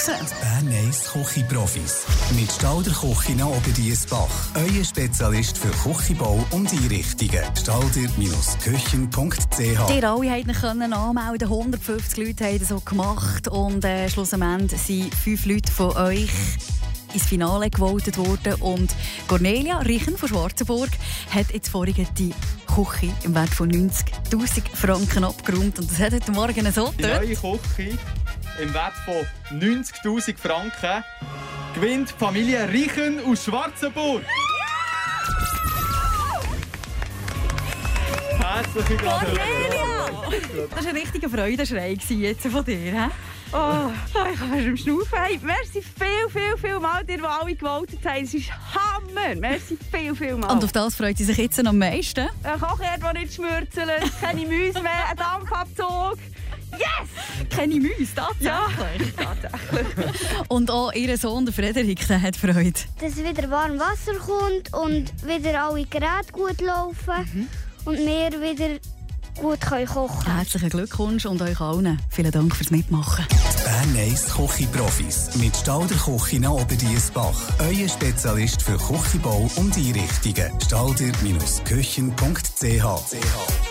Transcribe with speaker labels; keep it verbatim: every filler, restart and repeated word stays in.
Speaker 1: raus.
Speaker 2: Bern eins Küchenprofis. Mit Stalder Küche Oberdiessbach. Euer Spezialist für Küchenbau und Einrichtungen. stalder Küchen punkt c h.
Speaker 1: Ihr alle konnten anmelden. hundertfünfzig Leute haben das so gemacht. Und äh, schlussendlich sind fünf Leute von euch ins Finale gewotet worden. Und Cornelia Richen von Schwarzenburg hat jetzt vorhin die Küche im Wert von neunzigtausend Franken abgeräumt. Und das hat heute Morgen so
Speaker 3: Die neue Küche im Wert von neunzigtausend Franken gewinnt die Familie Richen aus Schwarzenburg. Herzliche Gratulation!
Speaker 1: Das war ein richtiger Freudenschrei jetzt von dir, he?
Speaker 4: Oh, ich kann fast im Schnaufen. Hey, merci viel, viel, viel mal, dir, die alle gewotet haben. Es ist Hammer. Merci viel, viel mal.
Speaker 1: Und auf das freut sie sich jetzt am meisten.
Speaker 4: Ein Kochherd, der nicht schmurzelt, keine Mäuse mehr, ein Dampfabzug. Yes!
Speaker 1: Keine Mäuse, tatsächlich.
Speaker 4: Ja, tatsächlich.
Speaker 1: Und auch ihr Sohn, der Frederik, der hat Freude.
Speaker 5: Dass wieder warm Wasser kommt und wieder alle Geräte gut laufen mhm. und wir wieder gut kochen können.
Speaker 1: Herzlichen Glückwunsch und euch allen. Vielen Dank fürs Mitmachen.
Speaker 2: Bern eins Küchenprofis. Mit Stalder Küche Oberdiessbach. Euer Spezialist für Küchenbau und Einrichtungen. stalder Küchen punkt c h.